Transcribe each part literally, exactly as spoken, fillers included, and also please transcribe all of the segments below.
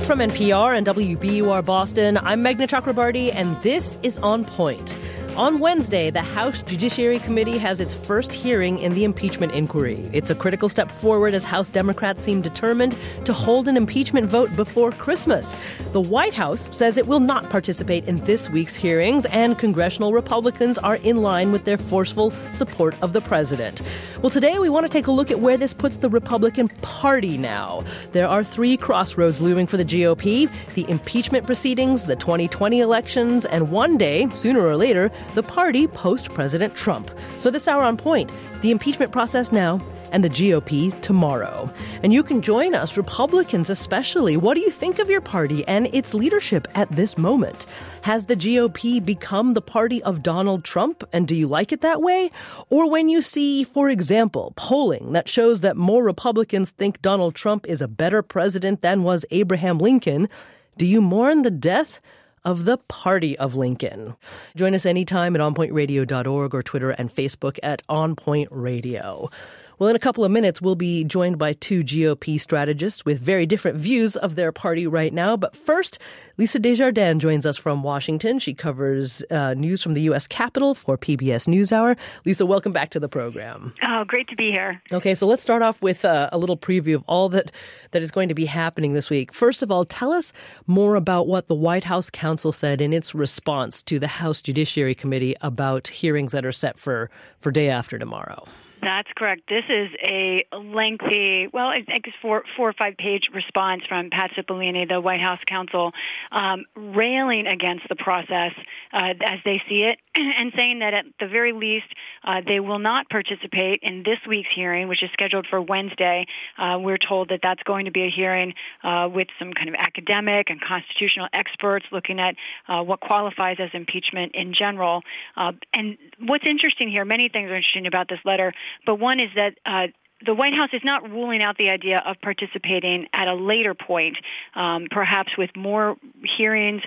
from N P R and W B U R Boston. I'm Meghna Chakrabarti, and this is On Point. On Wednesday, the House Judiciary Committee has its first hearing in the impeachment inquiry. It's a critical step forward as House Democrats seem determined to hold an impeachment vote before Christmas. The White House says it will not participate in this week's hearings, and congressional Republicans are in line with their forceful support of the president. Well, today we want to take a look at where this puts the Republican Party now. There are three crossroads looming for the G O P: the impeachment proceedings, the twenty twenty elections, and one day, sooner or later, the party post-President Trump. So this hour On Point, the impeachment process now and the G O P tomorrow. And you can join us, Republicans especially. What do you think of your party and its leadership at this moment? Has the G O P become the party of Donald Trump, and do you like it that way? Or when you see, for example, polling that shows that more Republicans think Donald Trump is a better president than was Abraham Lincoln, do you mourn the death of the party of Lincoln? Join us anytime at on point radio dot org or Twitter and Facebook at On Point Radio. Well, in a couple of minutes, we'll be joined by two G O P strategists with very different views of their party right now. But first, Lisa Desjardins joins us from Washington. She covers uh, news from the U S Capitol for P B S NewsHour. Lisa, welcome back to the program. Oh, great to be here. Okay, so let's start off with uh, a little preview of all that, that is going to be happening this week. First of all, tell us more about what the White House counsel said in its response to the House Judiciary Committee about hearings that are set for, for day after tomorrow. That's correct. This is a lengthy, well, I guess four, four or five page response from Pat Cipollone, the White House counsel, um, railing against the process uh, as they see it, and saying that at the very least uh, they will not participate in this week's hearing, which is scheduled for Wednesday. Uh, we're told that that's going to be a hearing uh, with some kind of academic and constitutional experts looking at uh, what qualifies as impeachment in general. Uh, and what's interesting here, many things are interesting about this letter, but one is that uh, the White House is not ruling out the idea of participating at a later point, um, perhaps with more hearings.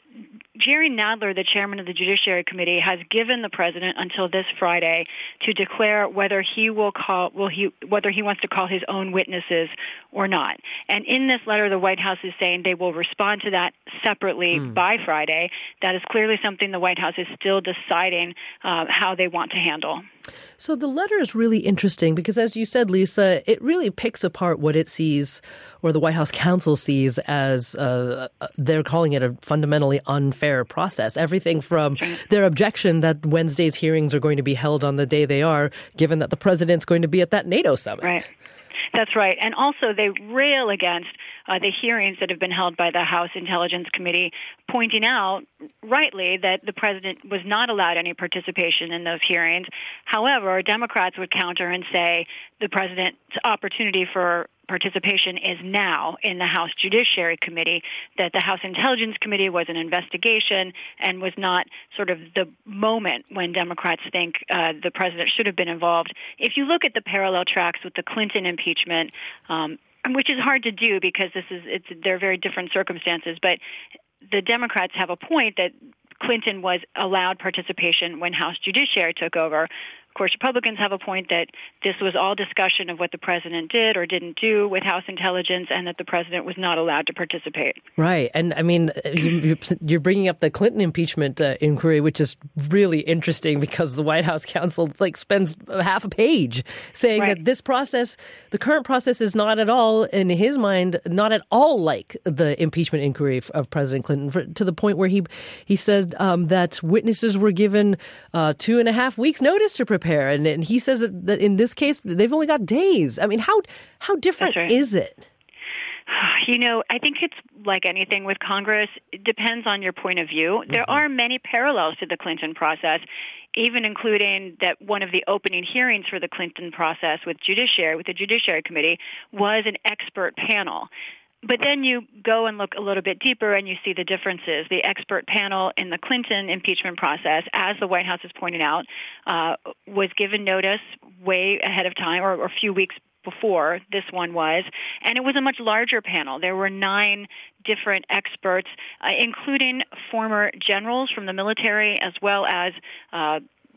Jerry Nadler, the chairman of the Judiciary Committee, has given the president until this Friday to declare whether he will call, will he, whether he wants to call his own witnesses or not. And in this letter, the White House is saying they will respond to that separately mm. by Friday. That is clearly something the White House is still deciding uh, how they want to handle. So the letter is really interesting because, as you said, Lisa, it really picks apart what it sees, or the White House counsel sees, as uh, they're calling it a fundamentally unfair process. Everything from their objection that Wednesday's hearings are going to be held on the day they are, given that the president's going to be at that NATO summit. Right. That's right. And also they rail against uh, the hearings that have been held by the House Intelligence Committee, pointing out, rightly, that the president was not allowed any participation in those hearings. However, Democrats would counter and say the president's opportunity for participation is now in the House Judiciary Committee, that the House Intelligence Committee was an investigation and was not sort of the moment when Democrats think uh, the president should have been involved. If you look at the parallel tracks with the Clinton impeachment, um, which is hard to do because this is it's they're very different circumstances, but the Democrats have a point that Clinton was allowed participation when House Judiciary took over. Of course, Republicans have a point that this was all discussion of what the president did or didn't do with House intelligence, and that the president was not allowed to participate. Right. And I mean, you, you're bringing up the Clinton impeachment uh, inquiry, which is really interesting because the White House counsel like spends half a page saying right. that this process, the current process, is not at all, in his mind, not at all like the impeachment inquiry of President Clinton, for, to the point where he he said um, that witnesses were given uh, two and a half weeks notice to prepare. And, and he says that, that in this case, they've only got days. I mean, how how different right. is it? You know, I think it's like anything with Congress. It depends on your point of view. Mm-hmm. There are many parallels to the Clinton process, even including that one of the opening hearings for the Clinton process with Judiciary, with the Judiciary Committee, was an expert panel. But then you go and look a little bit deeper and you see the differences. The expert panel in the Clinton impeachment process, as the White House has pointed out, uh, was given notice way ahead of time, or, or a few weeks before this one was, and it was a much larger panel. There were nine different experts, uh, including former generals from the military, as well as uh,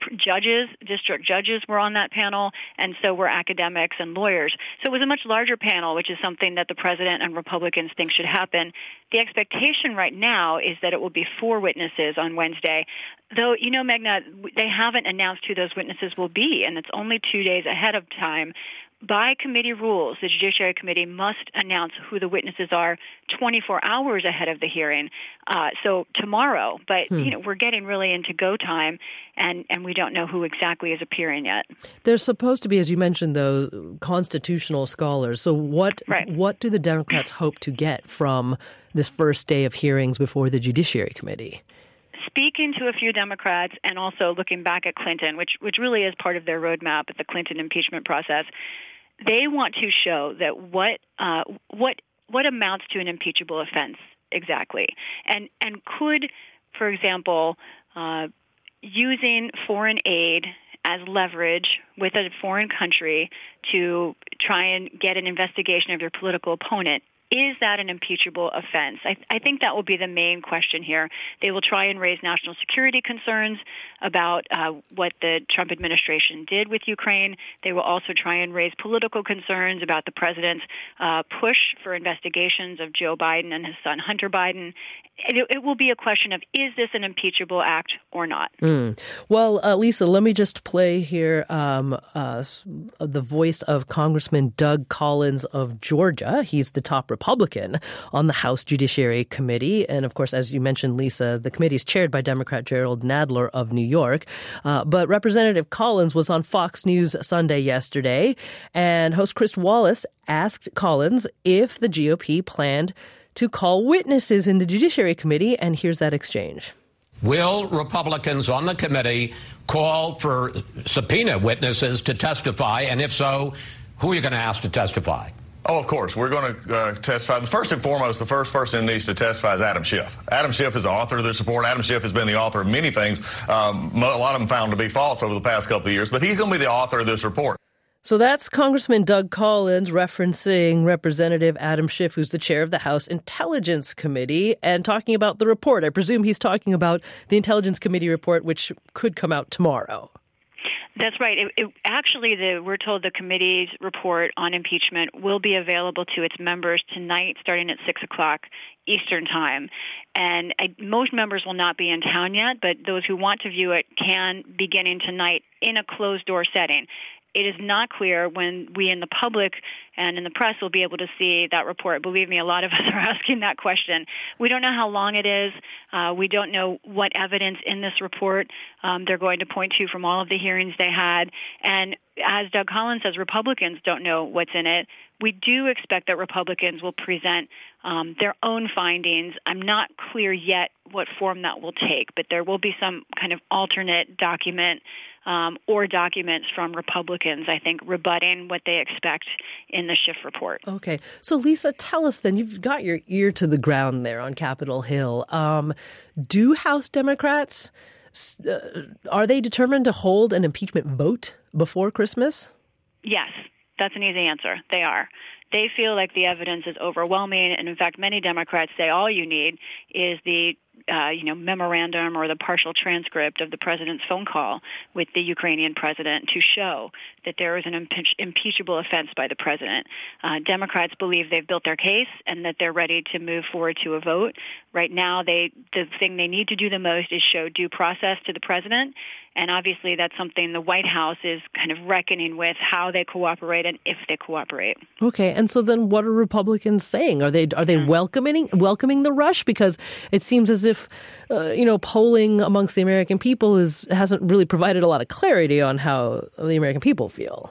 judges, district judges were on that panel, and so were academics and lawyers. So it was a much larger panel, which is something that the president and Republicans think should happen. The expectation right now is that it will be four witnesses on Wednesday, though, you know, Meghna, they haven't announced who those witnesses will be, and it's only two days ahead of time. By committee rules, the Judiciary Committee must announce who the witnesses are twenty-four hours ahead of the hearing, uh, so tomorrow. But hmm. you know, we're getting really into go time, and, and we don't know who exactly is appearing yet. There's supposed to be, as you mentioned, though, constitutional scholars. So what right. what do the Democrats hope to get from this first day of hearings before the Judiciary Committee? Speaking to a few Democrats and also looking back at Clinton, which which really is part of their roadmap at the Clinton impeachment process, they want to show that what uh, what what amounts to an impeachable offense exactly, and and could, for example, uh, using foreign aid as leverage with a foreign country to try and get an investigation of your political opponent. Is that an impeachable offense? I, I think that will be the main question here. They will try and raise national security concerns about uh, what the Trump administration did with Ukraine. They will also try and raise political concerns about the president's uh, push for investigations of Joe Biden and his son Hunter Biden. It, it will be a question of, is this an impeachable act or not? Mm. Well, uh, Lisa, let me just play here um, uh, the voice of Congressman Doug Collins of Georgia. He's the top Republican on the House Judiciary Committee. And of course, as you mentioned, Lisa, the committee is chaired by Democrat Gerald Nadler of New York. Uh, but Representative Collins was on Fox News Sunday yesterday, and host Chris Wallace asked Collins if the G O P planned to call witnesses in the Judiciary Committee, and here's that exchange. Will Republicans on the committee call for subpoena witnesses to testify? And if so, who are you going to ask to testify? Oh, of course. We're going to uh, testify. First and foremost, the first person who needs to testify is Adam Schiff. Adam Schiff is the author of this report. Adam Schiff has been the author of many things, um, a lot of them found to be false over the past couple of years, but he's going to be the author of this report. So that's Congressman Doug Collins referencing Representative Adam Schiff, who's the chair of the House Intelligence Committee, and talking about the report. I presume he's talking about the Intelligence Committee report, which could come out tomorrow. That's right. It, it, actually, the, we're told the committee's report on impeachment will be available to its members tonight, starting at six o'clock Eastern Time. And I, most members will not be in town yet, but those who want to view it can, beginning tonight, in a closed-door setting. It is not clear when we in the public and in the press will be able to see that report. Believe me, a lot of us are asking that question. We don't know how long it is. Uh, we don't know what evidence in this report um, they're going to point to from all of the hearings they had. And as Doug Collins says, Republicans don't know what's in it. We do expect that Republicans will present um, their own findings. I'm not clear yet what form that will take, but there will be some kind of alternate document um, or documents from Republicans, I think, rebutting what they expect in the Schiff report. Okay. So, Lisa, tell us then, you've got your ear to the ground there on Capitol Hill. Um, do House Democrats, uh, are they determined to hold an impeachment vote before Christmas? Yes. That's an easy answer. They are. They feel like the evidence is overwhelming, and in fact, many Democrats say all you need is the uh, you know memorandum or the partial transcript of the president's phone call with the Ukrainian president to show that there is an impeach- impeachable offense by the president. Uh, Democrats believe they've built their case and that they're ready to move forward to a vote. Right now, they the thing they need to do the most is show due process to the president. And obviously, that's something the White House is kind of reckoning with, how they cooperate and if they cooperate. Okay, and so then what are Republicans saying? Are they are they welcoming welcoming the rush? Because it seems as if uh, you know polling amongst the American people is hasn't really provided a lot of clarity on how the American people feel.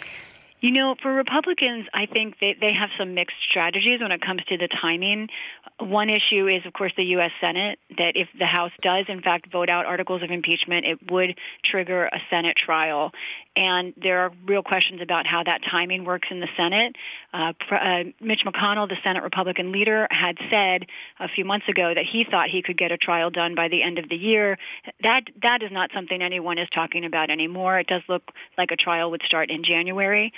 You know, for Republicans, I think they, they have some mixed strategies when it comes to the timing. One issue is, of course, the U S Senate, that if the House does, in fact, vote out articles of impeachment, it would trigger a Senate trial. And there are real questions about how that timing works in the Senate. Uh, uh, Mitch McConnell, the Senate Republican leader, had said a few months ago that he thought he could get a trial done by the end of the year. That that is not something anyone is talking about anymore. It does look like a trial would start in January.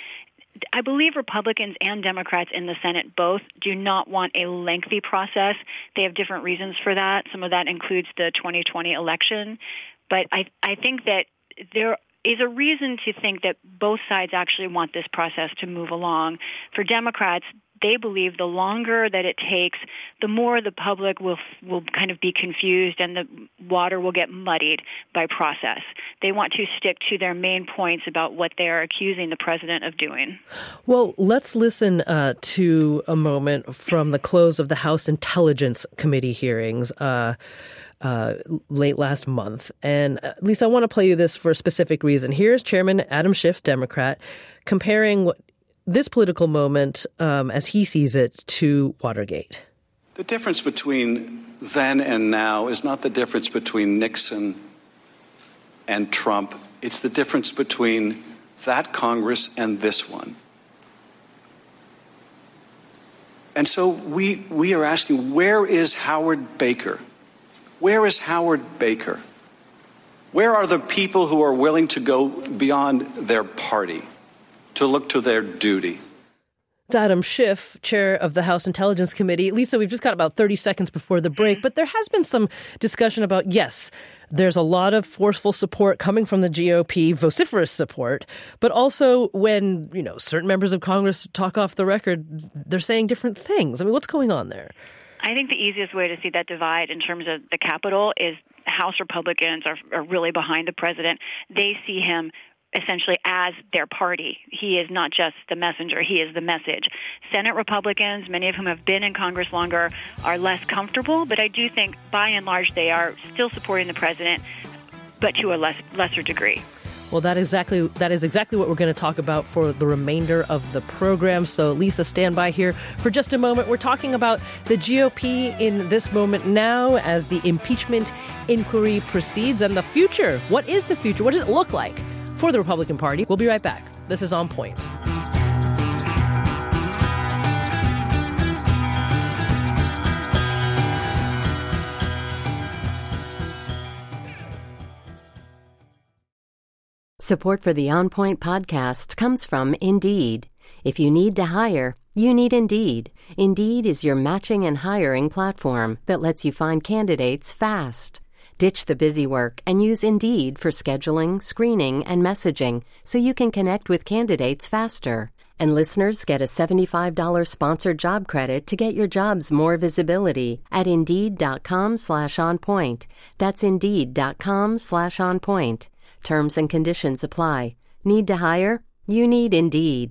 I believe Republicans and Democrats in the Senate both do not want a lengthy process. They have different reasons for that. Some of that includes the twenty twenty election. But I, I think that there is a reason to think that both sides actually want this process to move along. For Democrats, they believe the longer that it takes, the more the public will will kind of be confused and the water will get muddied by process. They want to stick to their main points about what they are accusing the president of doing. Well, let's listen uh, to a moment from the close of the House Intelligence Committee hearings uh, uh, late last month. And uh, Lisa, I want to play you this for a specific reason. Here's Chairman Adam Schiff, Democrat, comparing what this political moment, um, as he sees it, to Watergate. The difference between then and now is not the difference between Nixon and Trump. It's the difference between that Congress and this one. And so we we are asking, where is Howard Baker? Where is Howard Baker? Where are the people who are willing to go beyond their party, to look to their duty? It's Adam Schiff, chair of the House Intelligence Committee. Lisa, we've just got about thirty seconds before the break, but there has been some discussion about, yes, there's a lot of forceful support coming from the G O P, vociferous support, but also when, you know, certain members of Congress talk off the record, they're saying different things. I mean, what's going on there? I think the easiest way to see that divide in terms of the Capitol is House Republicans are, are really behind the president. They see him essentially as their party. He is not just the messenger, he is the message. Senate Republicans, many of whom have been in Congress longer, are less comfortable, but I do think by and large they are still supporting the president, but to a less, lesser degree. Well, that exactly that is exactly what we're going to talk about for the remainder of the program. So, Lisa, stand by here for just a moment. We're talking about the G O P in this moment now as the impeachment inquiry proceeds and the future. What is the future? What does it look like for the Republican Party? We'll be right back. This is On Point. Support for the On Point podcast comes from Indeed. If you need to hire, you need Indeed. Indeed is your matching and hiring platform that lets you find candidates fast. Ditch the busy work and use Indeed for scheduling, screening, and messaging so you can connect with candidates faster. And listeners get a seventy-five dollars sponsored job credit to get your jobs more visibility at Indeed.com slash on point. That's Indeed.com slash on point. Terms and conditions apply. Need to hire? You need Indeed.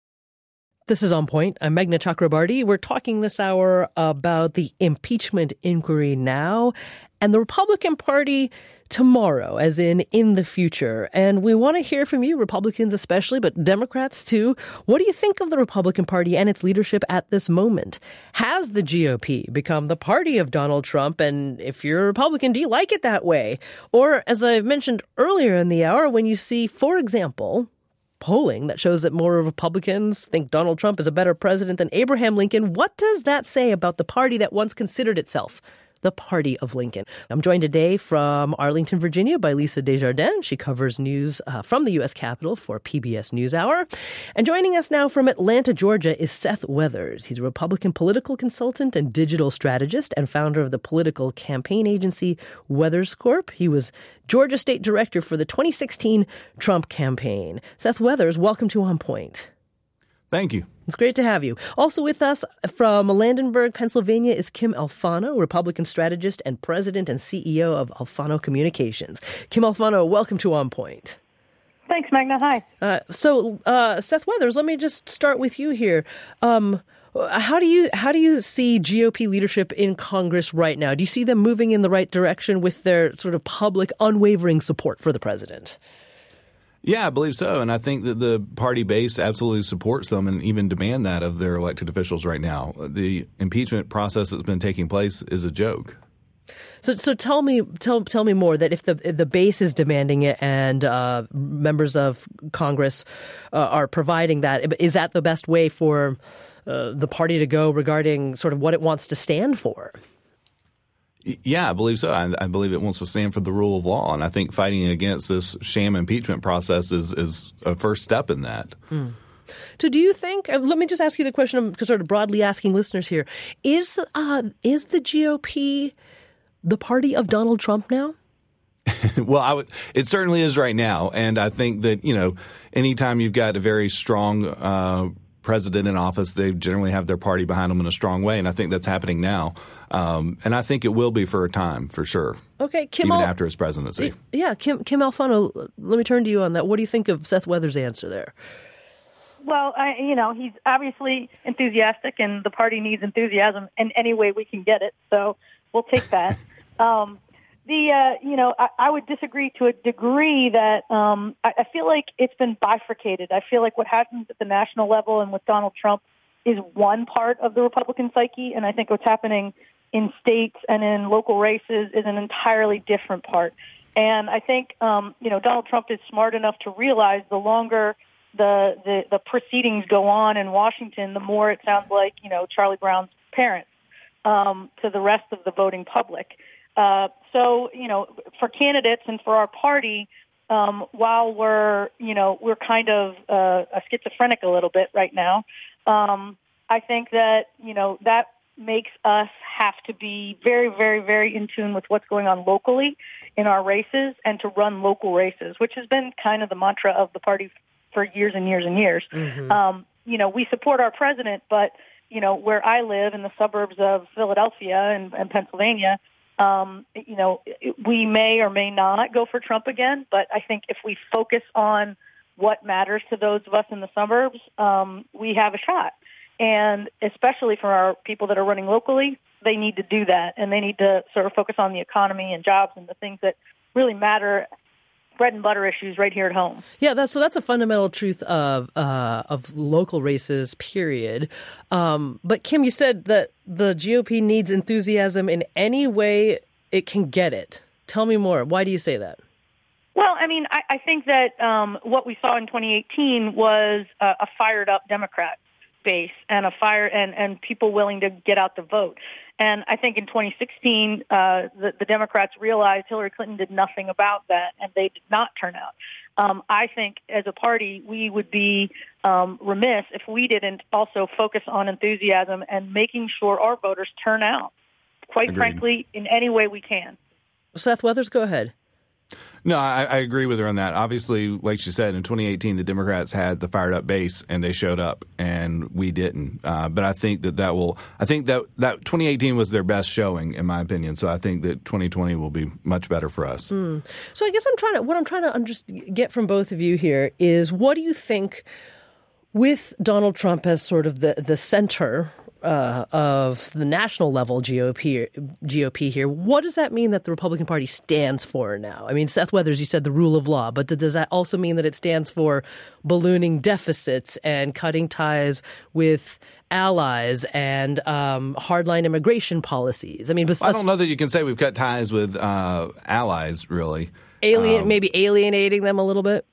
This is On Point. I'm Meghna Chakrabarty. We're talking this hour about the impeachment inquiry now and the Republican Party tomorrow, as in in the future. And we want to hear from you, Republicans especially, but Democrats too. What do you think of the Republican Party and its leadership at this moment? Has the G O P become the party of Donald Trump? And if you're a Republican, do you like it that way? Or, as I mentioned earlier in the hour, when you see, for example, polling that shows that more Republicans think Donald Trump is a better president than Abraham Lincoln, what does that say about the party that once considered itself the party of Lincoln? I'm joined today from Arlington, Virginia by Lisa Desjardins. She covers news uh, from the U S Capitol for P B S NewsHour. And joining us now from Atlanta, Georgia is Seth Weathers. He's a Republican political consultant and digital strategist and founder of the political campaign agency Weathers Corp. He was Georgia State Director for the twenty sixteen Trump campaign. Seth Weathers, welcome to On Point. Thank you. It's great to have you. Also with us from Landenberg, Pennsylvania is Kim Alfano, Republican strategist and president and C E O of Alfano Communications. Kim Alfano, welcome to On Point. Thanks, Meghna. Hi. Uh, so, uh, Seth Weathers, let me just start with you here. Um, how do you how do you see G O P leadership in Congress right now? Do you see them moving in the right direction with their sort of public, unwavering support for the president? Yeah, I believe so. And I think that the party base absolutely supports them and even demand that of their elected officials right now. The impeachment process that's been taking place is a joke. So, so tell me, tell tell me more. That if the if the base is demanding it and uh, members of Congress uh, are providing that, is that the best way for uh, the party to go regarding sort of what it wants to stand for? Yeah, I believe so. I, I believe it wants to stand for the rule of law. And I think fighting against this sham impeachment process is, is a first step in that. Hmm. So do you think, let me just ask you the question I'm sort of broadly asking listeners here, is uh, is the G O P the party of Donald Trump now? Well, I would, it certainly is right now. And I think that, you know, anytime you've got a very strong uh, president in office, they generally have their party behind them in a strong way. And I think that's happening now. Um, and I think it will be for a time, for sure. Okay, Kim. Even Al- after his presidency. Yeah, Kim, Kim Alfano, let me turn to you on that. What do you think of Seth Weathers' answer there? Well, I, you know, he's obviously enthusiastic, and the party needs enthusiasm in any way we can get it. So we'll take that. um, the, uh, you know, I, I would disagree to a degree that um, I, I feel like it's been bifurcated. I feel like what happens at the national level and with Donald Trump is one part of the Republican psyche, and I think what's happening in states and in local races is an entirely different part. And I think, um, you know, Donald Trump is smart enough to realize the longer the, the, the proceedings go on in Washington, the more it sounds like, you know, Charlie Brown's parents um, to the rest of the voting public. Uh, so, you know, for candidates and for our party, um, while we're, you know, we're kind of uh, a schizophrenic a little bit right now, um, I think that, you know, that makes us have to be very, very, very in tune with what's going on locally in our races and to run local races, which has been kind of the mantra of the party for years and years and years. Mm-hmm. Um, you know, we support our president, but, you know, where I live in the suburbs of Philadelphia and, and Pennsylvania, um, you know, we may or may not go for Trump again, but I think if we focus on what matters to those of us in the suburbs, um, we have a shot. And especially for our people that are running locally, they need to do that, and they need to sort of focus on the economy and jobs and the things that really matter, bread and butter issues right here at home. Yeah, that's so that's a fundamental truth of uh, of local races, period. Um, but Kim, you said that the G O P needs enthusiasm in any way it can get it. Tell me more. Why do you say that? Well, I mean, I, I think that um, what we saw in twenty eighteen was a, a fired up Democrat base and a fire and, and people willing to get out to vote. And I think in twenty sixteen, uh, the, the Democrats realized Hillary Clinton did nothing about that, and they did not turn out. Um, I think as a party, we would be um, remiss if we didn't also focus on enthusiasm and making sure our voters turn out, quite Agreed. frankly, in any way we can. Seth Weathers, go ahead. No, I, I agree with her on that. Obviously, like she said, in twenty eighteen, the Democrats had the fired up base and they showed up, and we didn't. Uh, but I think that that will. I think that that twenty eighteen was their best showing, in my opinion. So I think that twenty twenty will be much better for us. Mm. So I guess I'm trying to what I'm trying to under, get from both of you here is what do you think with Donald Trump as sort of the the center Uh, of the national level G O P G O P here, what does that mean that the Republican Party stands for now? I mean, Seth Weathers, you said the rule of law, but does that also mean that it stands for ballooning deficits and cutting ties with allies and um, hardline immigration policies? I mean, I don't know that you can say we've cut ties with uh, allies, really. Alien, um, maybe alienating them a little bit.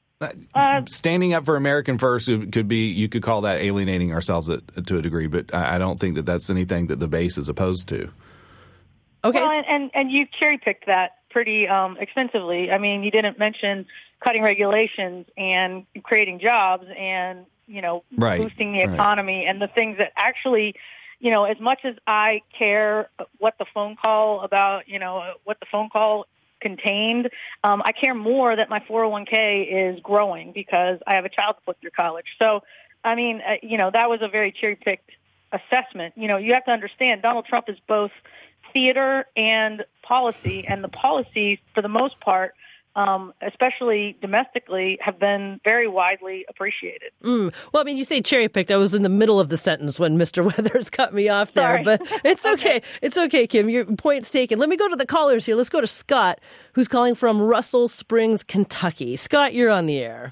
Uh, Standing up for American first could be, you could call that alienating ourselves at, to a degree, but I don't think that that's anything that the base is opposed to. Okay. Well, and, and, and you cherry-picked that pretty um, extensively. I mean, you didn't mention cutting regulations and creating jobs and, you know, right. boosting the right. economy and the things that actually, you know, as much as I care what the phone call about, you know, what the phone call contained, um, I care more that my four oh one k is growing because I have a child to put through college. So, I mean, uh, you know, that was a very cherry-picked assessment. You know, you have to understand Donald Trump is both theater and policy, and the policies, for the most part, um, especially domestically, have been very widely appreciated. Mm. Well, I mean, you say cherry-picked. I was in the middle of the sentence when Mister Weathers cut me off there, Sorry. but it's okay. Okay. It's okay, Kim. Your point's taken. Let me go to the callers here. Let's go to Scott, who's calling from Russell Springs, Kentucky. Scott, you're on the air.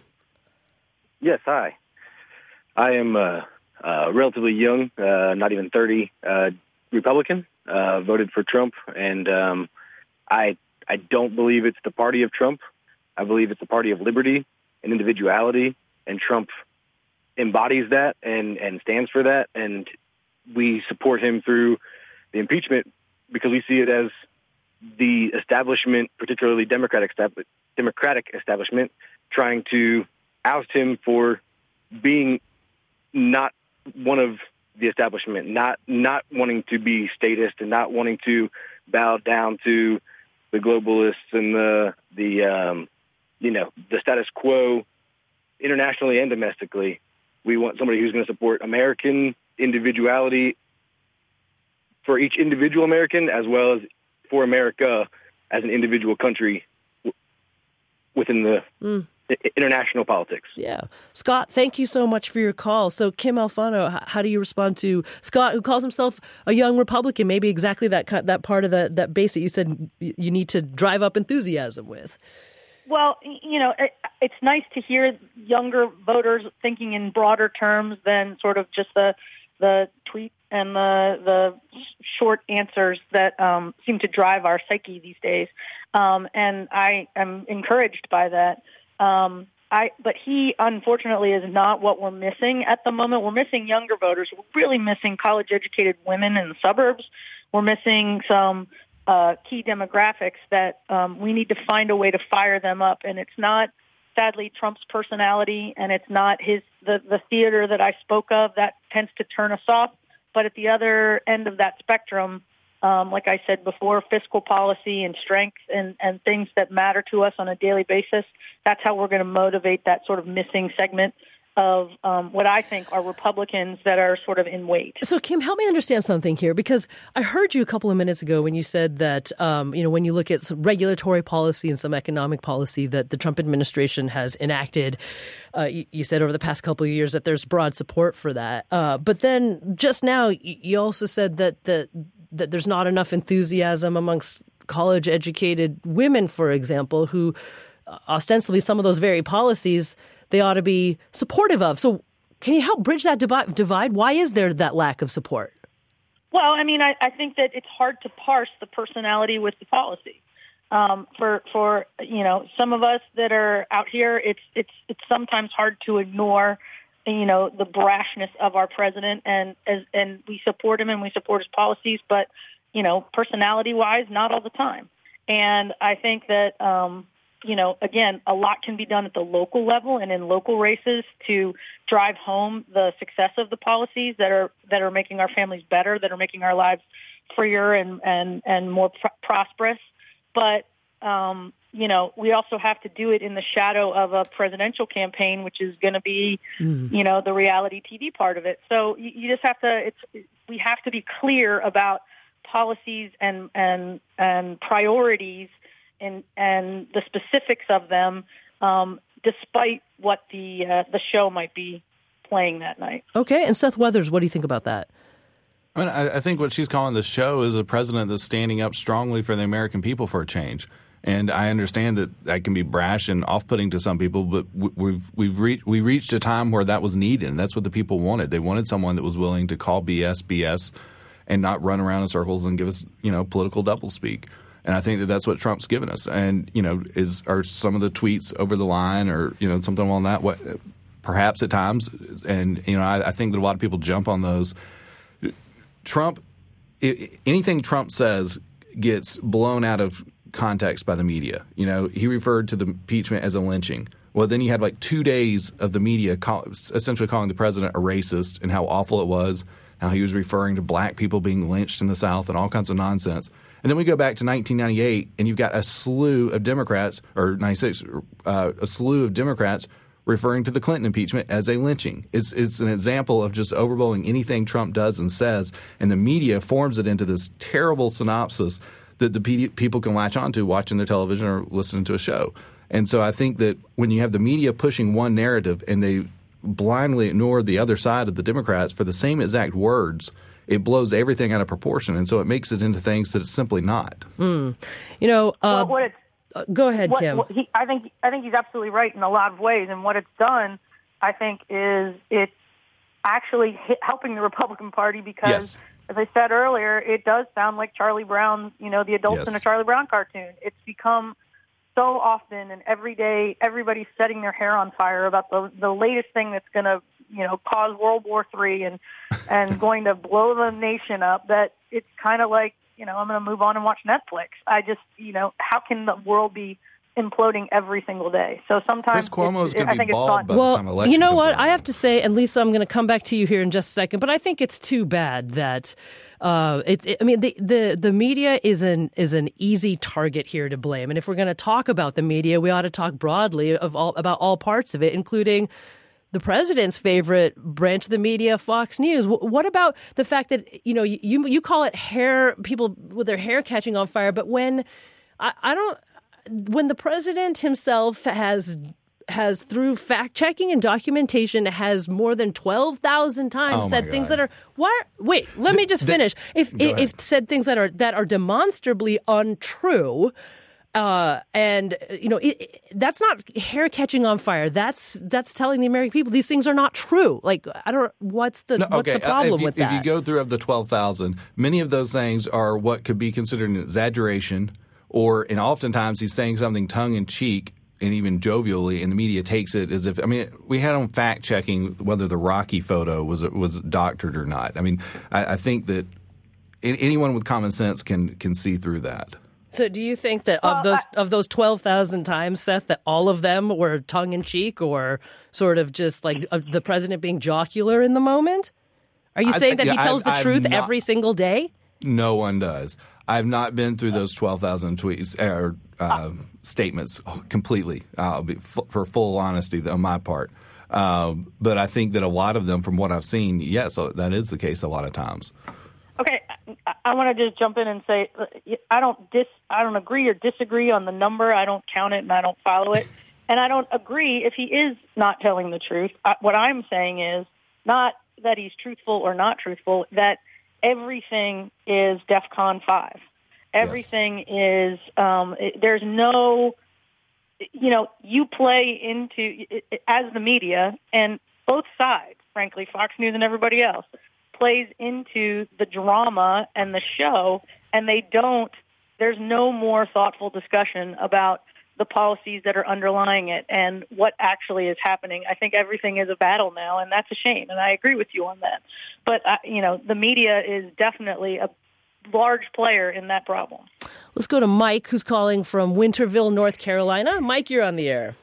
Yes, hi. I am uh, uh, relatively young, uh, not even thirty, uh, Republican, uh, voted for Trump, and um, I I don't believe it's the party of Trump. I believe it's the party of liberty and individuality, and Trump embodies that and, and stands for that, and we support him through the impeachment because we see it as the establishment, particularly Democratic Democratic establishment, trying to oust him for being not one of the establishment, not not wanting to be statist and not wanting to bow down to the globalists and the the um, you know the status quo internationally and domestically. We want somebody who's going to support American individuality for each individual American, as well as for America as an individual country w- within the mm. international politics. Yeah. Scott, thank you so much for your call. So, Kim Alfano, how do you respond to Scott, who calls himself a young Republican, maybe exactly that that part of that, that base that you said you need to drive up enthusiasm with? Well, you know, it, it's nice to hear younger voters thinking in broader terms than sort of just the the tweet and the the short answers that um, seem to drive our psyche these days. Um, and I am encouraged by that. Um, I, but he, unfortunately, is not what we're missing at the moment. We're missing younger voters. We're really missing college-educated women in the suburbs. We're missing some uh, key demographics that um, we need to find a way to fire them up. And it's not, sadly, Trump's personality, and it's not his the, the theater that I spoke of that tends to turn us off. But at the other end of that spectrum, Um, like I said before, fiscal policy and strength and, and things that matter to us on a daily basis, that's how we're going to motivate that sort of missing segment of um, what I think are Republicans that are sort of in wait. So, Kim, help me understand something here, because I heard you a couple of minutes ago when you said that, um, you know, when you look at some regulatory policy and some economic policy that the Trump administration has enacted, uh, you, you said over the past couple of years that there's broad support for that. Uh, but then just now, you also said that the that there's not enough enthusiasm amongst college-educated women, for example, who uh, ostensibly some of those very policies they ought to be supportive of. So can you help bridge that divide? Why is there that lack of support? Well, I mean, I, I think that it's hard to parse the personality with the policy. Um, for, for you know, some of us that are out here, it's it's it's sometimes hard to ignore you know, the brashness of our president, and as and we support him and we support his policies, but, you know, personality-wise, not all the time. And I think that, um, you know, again, a lot can be done at the local level and in local races to drive home the success of the policies that are that are making our families better, that are making our lives freer and, and, and more pr- prosperous. But, um you know, we also have to do it in the shadow of a presidential campaign, which is going to be, mm. you know, the reality T V part of it. So you, you just have to, it's, we have to be clear about policies and, and, and priorities and, and the specifics of them, um, despite what the, uh, the show might be playing that night. Okay. And Seth Weathers, what do you think about that? I mean, I, I think what she's calling the show is a president that's standing up strongly for the American people for a change. And I understand that that can be brash and off-putting to some people, but we've we've reached we reached a time where that was needed, and that's what the people wanted. They wanted someone that was willing to call B S B S and not run around in circles and give us, you know, political doublespeak. And I think that that's what Trump's given us. And, you know, is are some of the tweets over the line or, you know, something along that way? Perhaps at times. And, you know, I, I think that a lot of people jump on those. Trump, it, anything Trump says gets blown out of context by the media. You know, he referred to the impeachment as a lynching. Well, then you had like two days of the media call, essentially calling the president a racist and how awful it was, how he was referring to black people being lynched in the South and all kinds of nonsense. And then we go back to nineteen ninety-eight, and you've got a slew of Democrats, or ninety-six, uh, a slew of Democrats referring to the Clinton impeachment as a lynching. It's, it's an example of just overblowing anything Trump does and says, and the media forms it into this terrible synopsis that the people can latch onto watching their television or listening to a show. And so I think that when you have the media pushing one narrative and they blindly ignore the other side of the Democrats for the same exact words, it blows everything out of proportion. And so it makes it into things that it's simply not. Mm. You know, uh, well, what it's, uh, go ahead, what, Kim. What he, I think I think he's absolutely right in a lot of ways. And what it's done, I think, is it's actually hit, helping the Republican Party because yes. – as I said earlier, it does sound like Charlie Brown's, you know, the adults yes. in a Charlie Brown cartoon. It's become so often and every day everybody's setting their hair on fire about the the latest thing that's going to, you know, cause World War Three and, and going to blow the nation up that it's kind of like, you know, I'm going to move on and watch Netflix. I just, you know, how can the world be imploding every single day. So sometimes Chris Cuomo is going to be bald by the well, time election you know comes what? around. I have to say, and Lisa, I'm going to come back to you here in just a second, but I think it's too bad that uh, it, it, I mean, the, the the media is an is an easy target here to blame. And if we're going to talk about the media, we ought to talk broadly of all about all parts of it, including the president's favorite branch of the media, Fox News. What about the fact that, you know, you you call it hair, people with their hair catching on fire, but when I, I don't. When the president himself has has through fact checking and documentation has more than twelve thousand times oh said God. things that are why wait let me just finish if if, if said things that are that are demonstrably untrue. Uh, and you know it, it, that's not hair catching on fire. That's that's telling the American people these things are not true. Like I don't. What's the no, what's okay. the problem uh, if you, with that? If you go through of the twelve thousand, many of those things are what could be considered an exaggeration. Or, and oftentimes he's saying something tongue-in-cheek and even jovially, and the media takes it as if – I mean, we had them fact-checking whether the Rocky photo was was doctored or not. I mean, I, I think that anyone with common sense can can see through that. So do you think that of Well, those I, of those twelve thousand times, Seth, that all of them were tongue-in-cheek or sort of just like uh, the president being jocular in the moment? Are you I saying think- that he yeah, tells I've- the I've truth not- every single day? No one does. I've not been through those twelve thousand tweets or uh, statements completely, uh, for full honesty on my part. Uh, but I think that a lot of them, from what I've seen, yes, that is the case a lot of times. Okay, I, I want to just jump in and say I don't dis I don't agree or disagree on the number. I don't count it and I don't follow it, and I don't agree if he is not telling the truth. I, what I'm saying is not that he's truthful or not truthful. That everything is DEFCON five. Everything yes. is, um, it, there's no, you know, you play into, it, as the media, and both sides, frankly, Fox News and everybody else, plays into the drama and the show, and they don't, there's no more thoughtful discussion about the policies that are underlying it and what actually is happening. I think everything is a battle now, and that's a shame, and I agree with you on that. But, uh, you know, the media is definitely a large player in that problem. Let's go to Mike, who's calling from Winterville, North Carolina. Mike, you're on the air.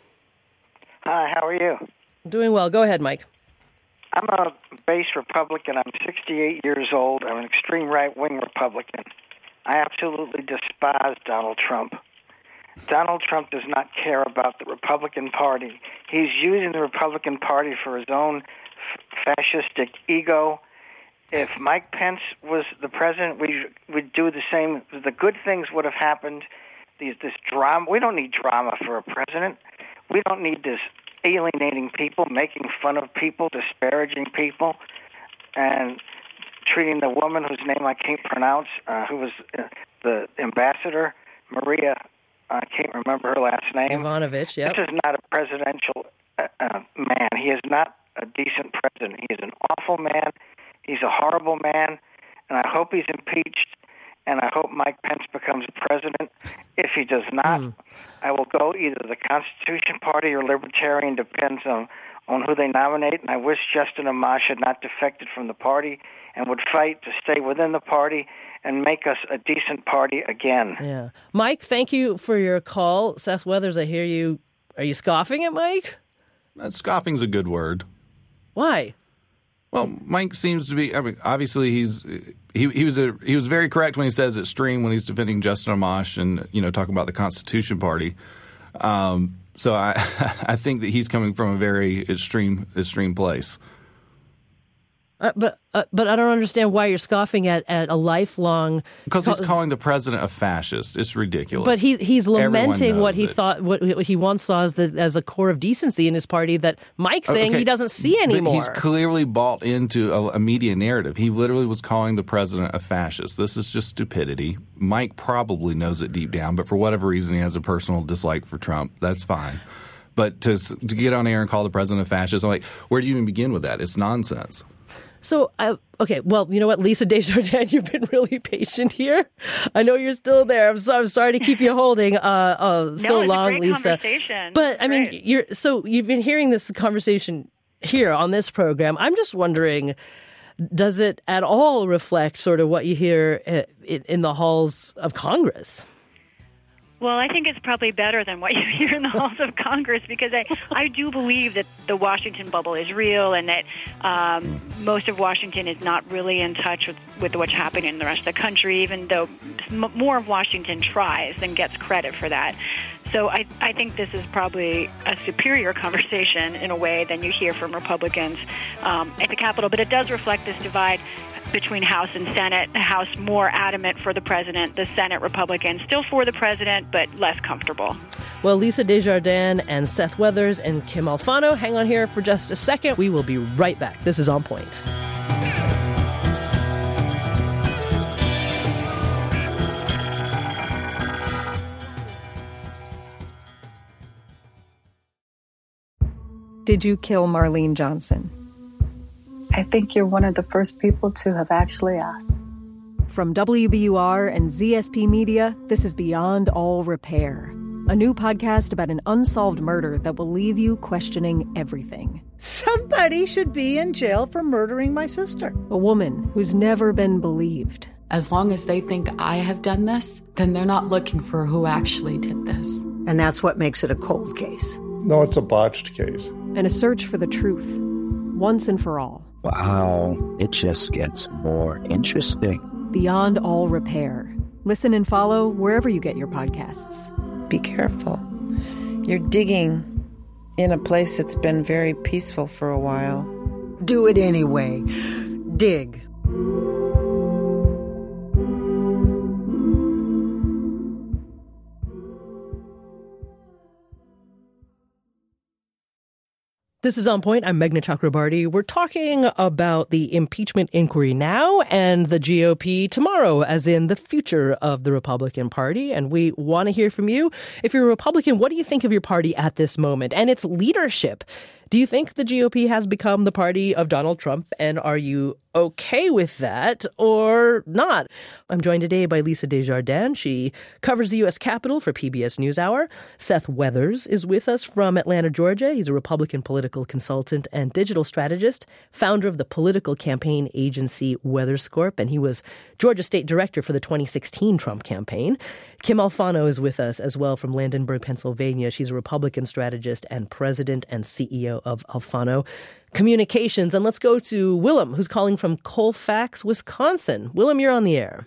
Hi, how are you? Doing well. Go ahead, Mike. I'm a base Republican. I'm sixty-eight years old. I'm an extreme right-wing Republican. I absolutely despise Donald Trump. Donald Trump does not care about the Republican Party. He's using the Republican Party for his own f- fascistic ego. If Mike Pence was the president, we would do the same. The good things would have happened. These, this drama. We don't need drama for a president. We don't need this alienating people, making fun of people, disparaging people, and treating the woman whose name I can't pronounce, uh, who was uh, the ambassador, Maria. I can't remember her last name. Ivanovich, yeah. This is not a presidential uh, uh, man. He is not a decent president. He is an awful man. He's a horrible man, and I hope he's impeached, and I hope Mike Pence becomes president. If he does not, mm. I will go either the Constitution Party or Libertarian, depends on, on who they nominate, and I wish Justin Amash had not defected from the party and would fight to stay within the party and make us a decent party again. Yeah. Mike, thank you for your call. Seth Weathers, I hear you. Are you scoffing at Mike? Uh, scoffing's a good word. Why? Well, Mike seems to be. I mean, obviously, he's he he was a he was very correct when he says extreme when he's defending Justin Amash and you know talking about the Constitution Party. Um, so I I think that he's coming from a very extreme extreme place. Uh, but uh, but I don't understand why you're scoffing at, at a lifelong because he's calling the president a fascist. It's ridiculous. But he he's lamenting what he it. thought what, what he once saw as the as a core of decency in his party that Mike's saying okay. he doesn't see anymore. But he's clearly bought into a, a media narrative. He literally was calling the president a fascist. This is just stupidity. Mike probably knows it deep down, but for whatever reason he has a personal dislike for Trump. That's fine. But to to get on air and call the president a fascist, I'm like, where do you even begin with that? It's nonsense. So, uh, okay, well, you know what, Lisa Desjardins, you've been really patient here. I know you're still there. I'm, so, I'm sorry to keep you holding uh, uh, no, so it's long, a great Lisa. Conversation. But I mean, great. you're so you've been hearing this conversation here on this program. I'm just wondering, does it at all reflect sort of what you hear in, in the halls of Congress? Well, I think it's probably better than what you hear in the halls of Congress, because I, I do believe that the Washington bubble is real, and that um, most of Washington is not really in touch with, with what's happening in the rest of the country, even though m- more of Washington tries than gets credit for that. So I, I think this is probably a superior conversation in a way than you hear from Republicans um, at the Capitol. But it does reflect this divide between House and Senate. The House more adamant for the president, the Senate Republicans still for the president, but less comfortable. Well, Lisa Desjardins and Seth Weathers and Kim Alfano, hang on here for just a second. We will be right back. This is On Point. Did you kill Marlene Johnson? I think you're one of the first people to have actually asked. From W B U R and Z S P Media, this is Beyond All Repair, a new podcast about an unsolved murder that will leave you questioning everything. Somebody should be in jail for murdering my sister. A woman who's never been believed. As long as they think I have done this, then they're not looking for who actually did this. And that's what makes it a cold case. No, it's a botched case. And a search for the truth, once and for all. Wow, it just gets more interesting. Beyond All Repair. Listen and follow wherever you get your podcasts. Be careful. You're digging in a place that's been very peaceful for a while. Do it anyway. Dig. This is On Point. I'm Meghna Chakrabarty. We're talking about the impeachment inquiry now and the G O P tomorrow, as in the future of the Republican Party. And we want to hear from you. If you're a Republican, what do you think of your party at this moment and its leadership? Do you think the G O P has become the party of Donald Trump, and are you okay with that or not? I'm joined today by Lisa Desjardins. She covers the U S Capitol for P B S NewsHour. Seth Weathers is with us from Atlanta, Georgia. He's a Republican political consultant and digital strategist, founder of the political campaign agency WeathersCorp, and he was Georgia State Director for the twenty sixteen Trump campaign. Kim Alfano is with us as well from Landenberg, Pennsylvania. She's a Republican strategist and president and C E O of Alfano Communications. And let's go to Willem, who's calling from Colfax, Wisconsin. Willem, you're on the air.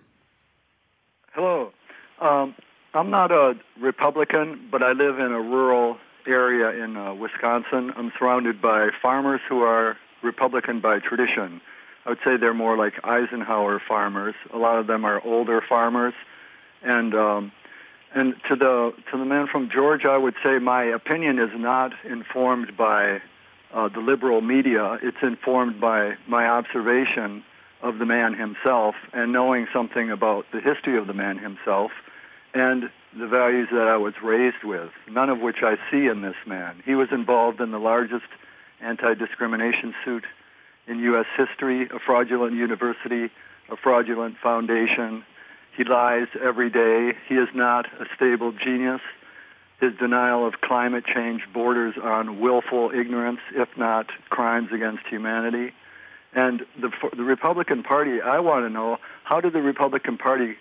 Hello. Um, I'm not a Republican, but I live in a rural area in uh, Wisconsin. I'm surrounded by farmers who are Republican by tradition. I would say they're more like Eisenhower farmers. A lot of them are older farmers. And um, and to the to the man from Georgia, I would say my opinion is not informed by uh, the liberal media. It's informed by my observation of the man himself and knowing something about the history of the man himself and the values that I was raised with, none of which I see in this man. He was involved in the largest anti-discrimination suit in U S history, a fraudulent university, a fraudulent foundation. He lies every day. He is not a stable genius. His denial of climate change borders on willful ignorance, if not crimes against humanity. And the, the Republican Party, I want to know, how did the Republican Party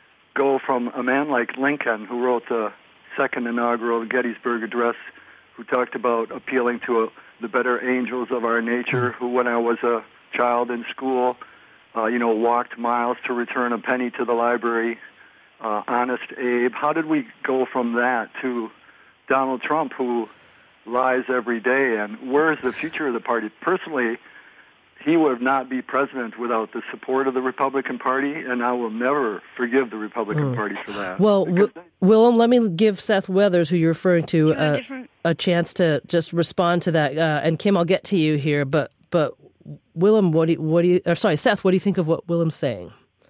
go from a man like Lincoln, who wrote the second inaugural Gettysburg Address, who talked about appealing to a, the better angels of our nature, who when I was a child in school, Uh, you know, walked miles to return a penny to the library, uh, Honest Abe. How did we go from that to Donald Trump, who lies every day? And where is the future of the party? Personally, he would not be president without the support of the Republican Party, and I will never forgive the Republican mm. Party for that. Well, w- Willem, let me give Seth Weathers, who you're referring to, uh, a chance to just respond to that. Uh, and Kim, I'll get to you here, but but. Willem, what do you, what do you, or sorry, Seth, what do you think of what Willem's saying?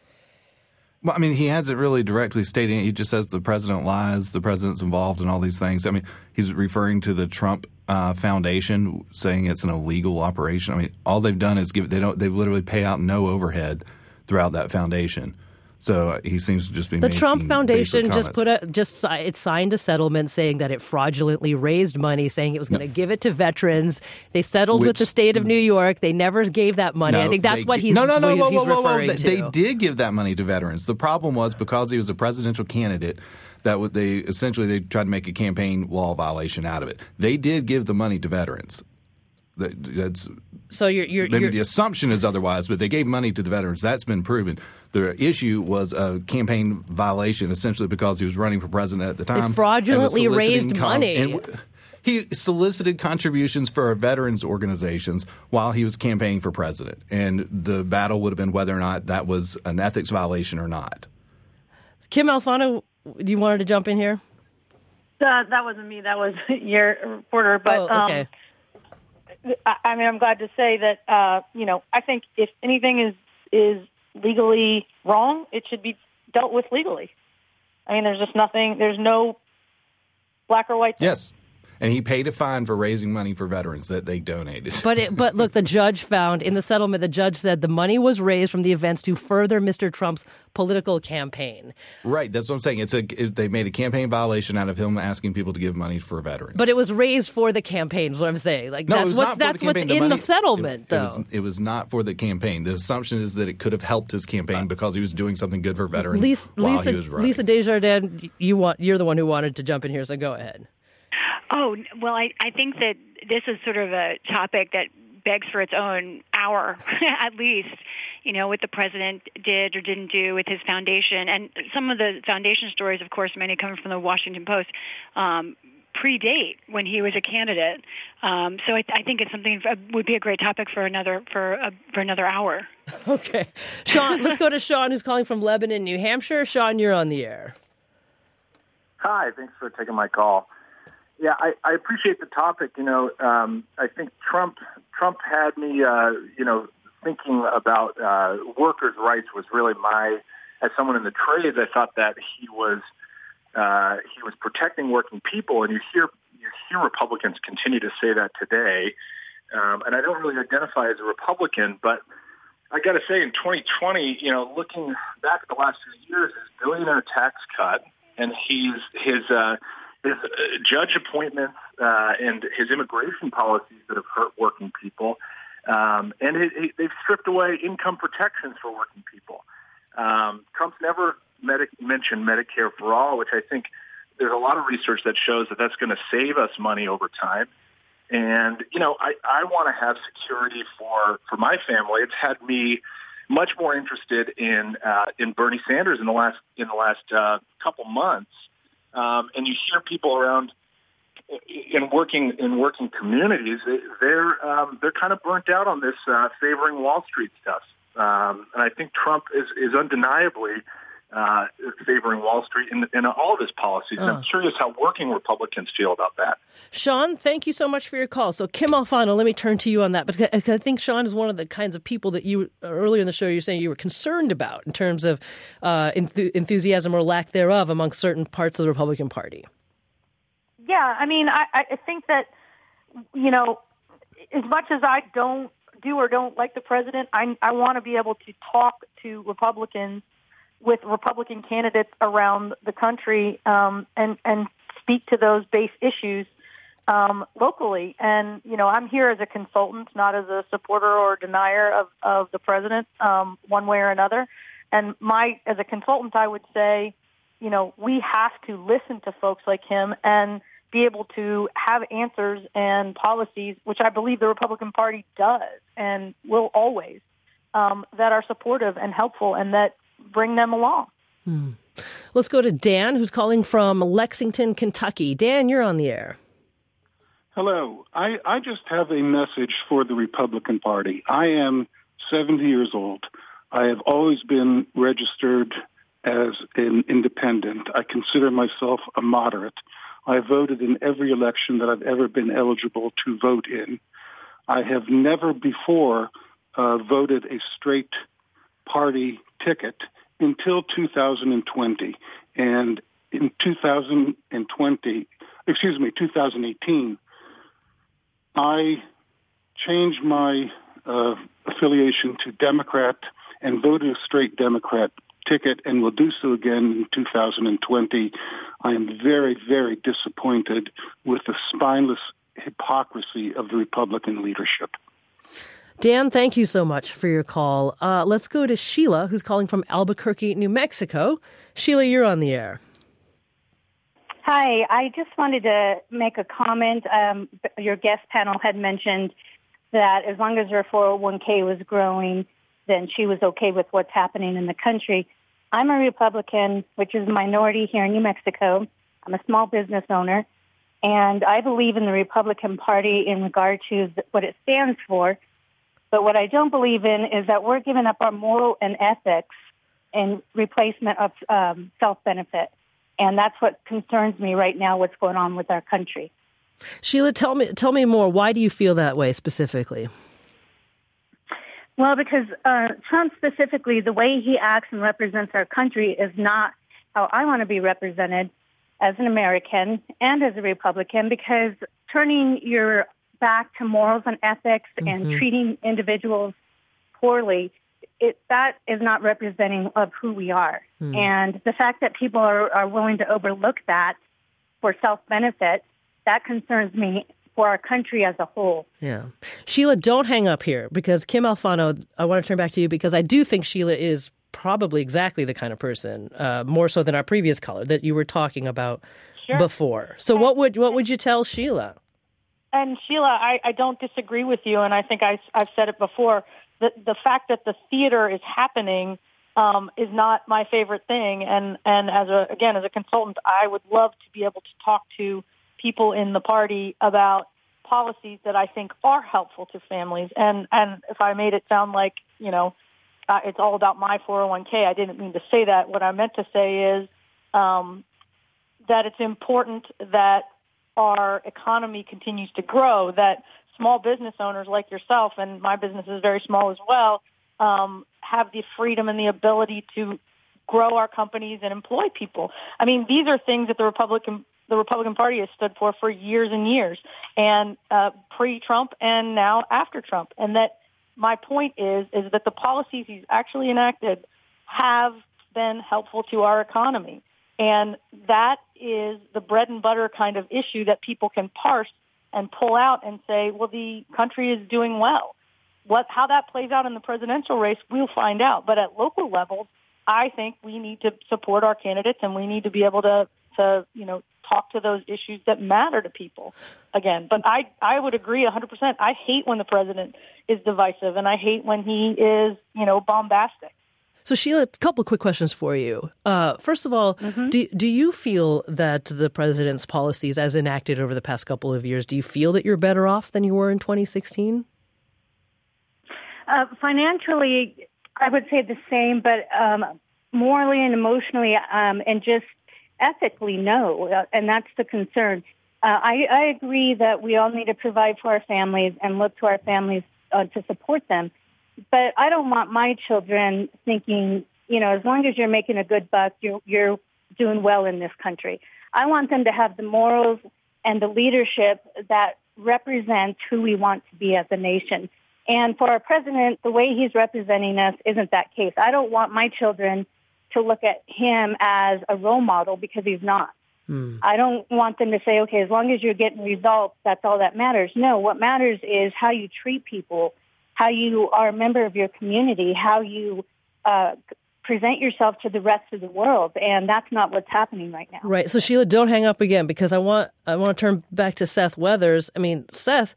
Well, I mean, he hasn't really directly stating it. He just says the president lies, the president's involved in all these things. I mean, he's referring to the Trump uh, Foundation, saying it's an illegal operation. I mean, all they've done is give, they don't, they literally pay out no overhead throughout that foundation. So he seems to just be the making Trump Foundation just put a just it signed a settlement saying that it fraudulently raised money, saying it was going to no. give it to veterans. They settled Which, with the state of New York. They never gave that money. No, I think that's what g- he's no no no he's, whoa, he's whoa, whoa, referring whoa. to. They did give that money to veterans. The problem was because he was a presidential candidate, that would they essentially they tried to make a campaign law violation out of it. They did give the money to veterans. That, that's so you're, you're maybe you're, the assumption is otherwise, but they gave money to the veterans. That's been proven. The issue was a campaign violation, essentially because he was running for president at the time. They fraudulently raised con- money. And he solicited contributions for veterans organizations while he was campaigning for president, and the battle would have been whether or not that was an ethics violation or not. Kim Alfano, do you wanted to jump in here? Uh, that wasn't me. That was your reporter. But oh, okay. um, I, I mean, I'm glad to say that uh, you know. I think if anything is is legally wrong, it should be dealt with legally. I mean, there's just nothing. There's no black or white thing. Yes. And he paid a fine for raising money for veterans that they donated. But it, but look, the judge found in the settlement, the judge said the money was raised from the events to further Mister Trump's political campaign. Right. That's what I'm saying. It's a it, they made a campaign violation out of him asking people to give money for veterans. But it was raised for the campaign. Is what I'm saying. Like no, that's it was what's not that's for the what's campaign. in the, money, the settlement, it, though. It was, it was not for the campaign. The assumption is that it could have helped his campaign because he was doing something good for veterans Lisa, while Lisa, he was running. Lisa Desjardins, you want you're the one who wanted to jump in here, so go ahead. Oh, well, I, I think that this is sort of a topic that begs for its own hour, at least, you know, what the president did or didn't do with his foundation. And some of the foundation stories, of course, many coming from the Washington Post, um, predate when he was a candidate. Um, so I, I think it's something uh, would be a great topic for another for uh, for another hour. Okay. Sean, let's go to Sean, who's calling from Lebanon, New Hampshire. Sean, you're on the air. Hi, thanks for taking my call. Yeah, I, I appreciate the topic. You know, um, I think Trump Trump had me, uh, you know, thinking about uh, workers' rights was really my, as someone in the trades, I thought that he was uh, he was protecting working people, and you hear you hear Republicans continue to say that today. Um, and I don't really identify as a Republican, but I got to say, in twenty twenty, you know, looking back at the last few years, his billionaire tax cut and he's his. Uh, His uh, judge appointments uh, and his immigration policies that have hurt working people, um, and it, it, they've stripped away income protections for working people. Um, Trump's never med- mentioned Medicare for All, which I think there's a lot of research that shows that that's going to save us money over time. And, you know, I, I want to have security for, for my family. It's had me much more interested in uh, in Bernie Sanders in the last in the last uh, couple months. Um, and you hear people around in working in working communities, they're um, they're kind of burnt out on this uh, favoring Wall Street stuff. Um, and I think Trump is, is undeniably uh, favoring Wall Street in, in all of his policies. Uh. I'm curious how working Republicans feel about that. Sean, thank you so much for your call. So Kim Alfano, let me turn to you on that, because I think Sean is one of the kinds of people that you, earlier in the show, you're saying you were concerned about in terms of uh, enth- enthusiasm or lack thereof among certain parts of the Republican Party. Yeah, I mean, I, I think that, you know, as much as I don't do or don't like the president, I, I want to be able to talk to Republicans with Republican candidates around the country um, and, and speak to those base issues um, locally. And, you know, I'm here as a consultant, not as a supporter or denier of, of the president um, one way or another. And my, as a consultant, I would say, you know, we have to listen to folks like him and be able to have answers and policies, which I believe the Republican Party does and will always, um, that are supportive and helpful and that bring them along. Hmm. Let's go to Dan, who's calling from Lexington, Kentucky. Dan, you're on the air. Hello. I, I just have a message for the Republican Party. I am seventy years old. I have always been registered as an independent. I consider myself a moderate. I voted in every election that I've ever been eligible to vote in. I have never before uh, voted a straight party ticket until two thousand twenty. And in two thousand twenty, excuse me, two thousand eighteen, I changed my uh, affiliation to Democrat and voted a straight Democrat ticket and will do so again in two thousand twenty. I am very, very disappointed with the spineless hypocrisy of the Republican leadership. Dan, thank you so much for your call. Uh, let's go to Sheila, who's calling from Albuquerque, New Mexico. Sheila, you're on the air. Hi, I just wanted to make a comment. Um, your guest panel had mentioned that as long as her four oh one k was growing, then she was okay with what's happening in the country. I'm a Republican, which is a minority here in New Mexico. I'm a small business owner, and I believe in the Republican Party in regard to what it stands for. But what I don't believe in is that we're giving up our moral and ethics in replacement of um, self-benefit. And that's what concerns me right now, what's going on with our country. Sheila, tell me tell me more. Why do you feel that way specifically? Well, because uh, Trump specifically, the way he acts and represents our country is not how I want to be represented as an American and as a Republican, because turning your back to morals and ethics mm-hmm. and treating individuals poorly, it, that is not representing of who we are. Mm. And the fact that people are, are willing to overlook that for self-benefit, that concerns me for our country as a whole. Yeah. Sheila, don't hang up here, because Kim Alfano, I want to turn back to you, because I do think Sheila is probably exactly the kind of person, uh, more so than our previous caller that you were talking about sure. before. So what would what would you tell Sheila? And Sheila, I, I don't disagree with you, and I think I, I've said it before. The, the fact that the theater is happening um, is not my favorite thing. And, and as a again, as a consultant, I would love to be able to talk to people in the party about policies that I think are helpful to families. And, and if I made it sound like, you know, uh, it's all about my four oh one k, I didn't mean to say that. What I meant to say is um, that it's important that our economy continues to grow, that small business owners like yourself, and my business is very small as well, um, have the freedom and the ability to grow our companies and employ people. I mean, these are things that the Republican the Republican Party has stood for for years and years, and uh, pre-Trump and now after Trump. And that my point is is that the policies he's actually enacted have been helpful to our economy. And that is the bread and butter kind of issue that people can parse and pull out and say, well, the country is doing well. What, how that plays out in the presidential race, we'll find out. But at local levels, I think we need to support our candidates, and we need to be able to, to you know, talk to those issues that matter to people again. But I, I would agree one hundred percent. I hate when the president is divisive, and I hate when he is, you know, bombastic. So, Sheila, a couple of quick questions for you. Uh, first of all, mm-hmm. do, do you feel that the president's policies as enacted over the past couple of years, do you feel that you're better off than you were in twenty sixteen? Uh, financially, I would say the same, but um, morally and emotionally um, and just ethically, no. Uh, and that's the concern. Uh, I, I agree that we all need to provide for our families and look to our families uh, to support them. But I don't want my children thinking, you know, as long as you're making a good buck, you're, you're doing well in this country. I want them to have the morals and the leadership that represents who we want to be as a nation. And for our president, the way he's representing us isn't that case. I don't want my children to look at him as a role model, because he's not. Hmm. I don't want them to say, okay, as long as you're getting results, that's all that matters. No, what matters is how you treat people, how you are a member of your community, how you uh, present yourself to the rest of the world. And that's not what's happening right now. Right. So, Sheila, don't hang up again, because I want I want to turn back to Seth Weathers. I mean, Seth,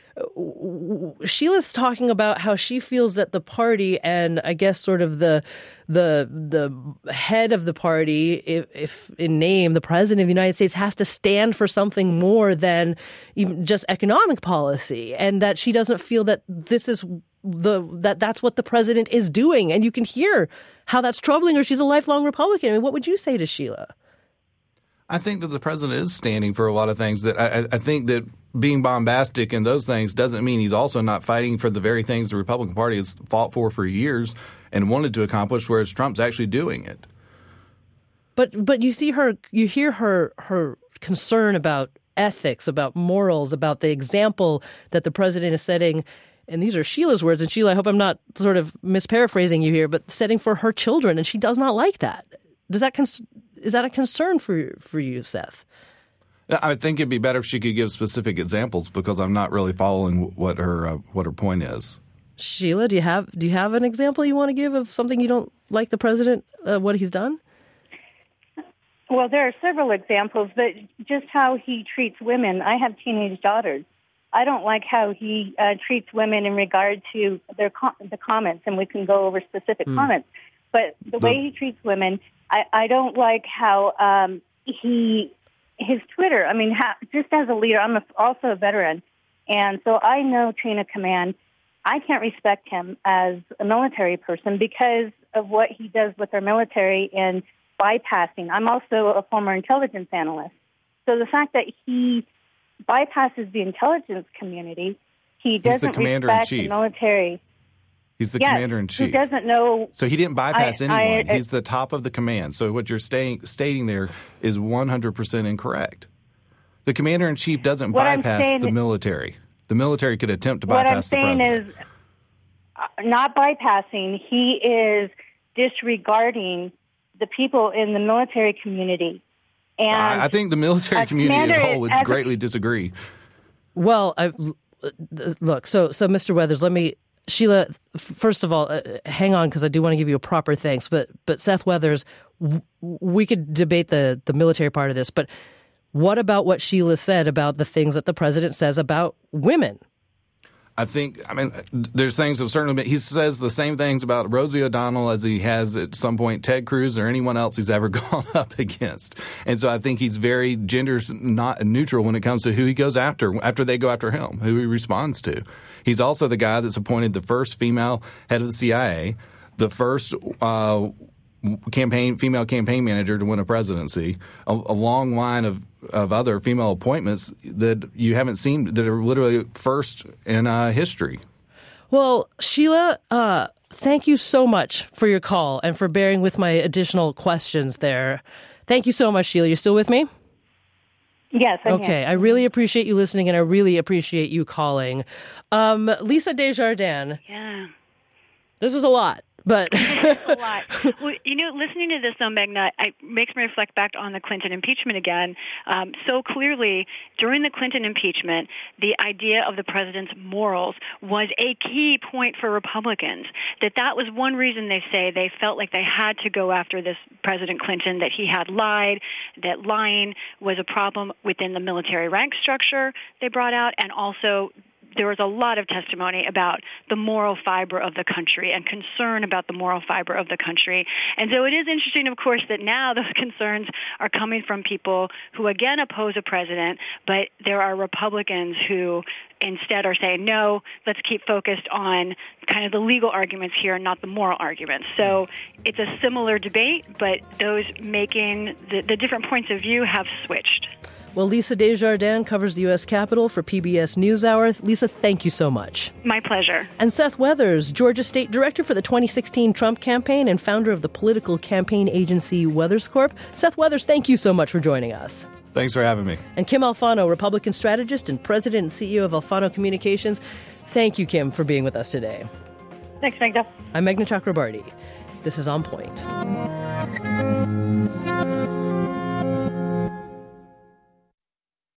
Sheila's talking about how she feels that the party, and I guess sort of the the the head of the party, if, if in name, the president of the United States, has to stand for something more than even just economic policy, and that she doesn't feel that this is the that that's what the president is doing. And you can hear how that's troubling her. She's a lifelong Republican. I mean, what would you say to Sheila? I think that the president is standing for a lot of things. That I, I think that being bombastic and those things doesn't mean he's also not fighting for the very things the Republican Party has fought for for years and wanted to accomplish, whereas Trump's actually doing it. But but you see her, you hear her her concern about ethics, about morals, about the example that the president is setting. And these are Sheila's words. And Sheila, I hope I'm not sort of misparaphrasing you here, but setting for her children. And she does not like that. Does that cons- is that a concern for for you, Seth? I think it'd be better if she could give specific examples, because I'm not really following what her uh, what her point is. Sheila, do you have do you have an example you want to give of something you don't like the president, uh, what he's done? Well, there are several examples, but just how he treats women. I have teenage daughters. I don't like how he uh, treats women in regard to their com- the comments, and we can go over specific mm. comments. But the way he treats women, I, I don't like how um, he his Twitter. I mean, how, just as a leader, I'm a, also a veteran, and so I know chain of command. I can't respect him as a military person because of what he does with our military and bypassing. I'm also a former intelligence analyst. So the fact that he bypasses the intelligence community, he doesn't respect the military. He's the yes, commander-in-chief. He doesn't know. So he didn't bypass I, anyone. I, I, He's the top of the command. So what you're staying, stating there is one hundred percent incorrect. The commander-in-chief doesn't bypass the military. The military could attempt to bypass the president. What I'm saying is uh, not bypassing. He is disregarding the people in the military community. And I, I think the military community as a whole would greatly a, disagree. Well, I, look, so so Mister Weathers, let me, Sheila, first of all, uh, hang on, because I do want to give you a proper thanks. But but Seth Weathers, w- we could debate the, the military part of this, but what about what Sheila said about the things that the president says about women? I think, I mean, there's things that certainly been, he says the same things about Rosie O'Donnell as he has at some point Ted Cruz or anyone else he's ever gone up against. And so I think he's very gender not neutral when it comes to who he goes after, after they go after him, who he responds to. He's also the guy that's appointed the first female head of the C I A, the first uh, campaign female campaign manager to win a presidency, a, a long line of of other female appointments that you haven't seen that are literally first in uh, history. Well, Sheila, uh, thank you so much for your call and for bearing with my additional questions there. Thank you so much, Sheila. You're still with me? Yes, I'm Okay, here. I really appreciate you listening, and I really appreciate you calling. Um, Lisa Desjardins. Yeah. This is a lot. But a lot. Well, you know, listening to this, though, Megna, it makes me reflect back on the Clinton impeachment again. Um, so clearly, during the Clinton impeachment, the idea of the president's morals was a key point for Republicans. That that was one reason they say they felt like they had to go after this President Clinton, that he had lied, that lying was a problem within the military rank structure they brought out, and also there was a lot of testimony about the moral fiber of the country and concern about the moral fiber of the country. And so it is interesting, of course, that now those concerns are coming from people who, again, oppose a president, but there are Republicans who instead are saying, no, let's keep focused on kind of the legal arguments here and not the moral arguments. So it's a similar debate, but those making the, the different points of view have switched. Well, Lisa Desjardins covers the U S Capitol for P B S NewsHour. Lisa, thank you so much. My pleasure. And Seth Weathers, Georgia State Director for the twenty sixteen Trump campaign and founder of the political campaign agency Weathers Corp. Seth Weathers, thank you so much for joining us. Thanks for having me. And Kim Alfano, Republican strategist and president and C E O of Alfano Communications. Thank you, Kim, for being with us today. Thanks, Megna. I'm Megna Chakrabarty. This is On Point.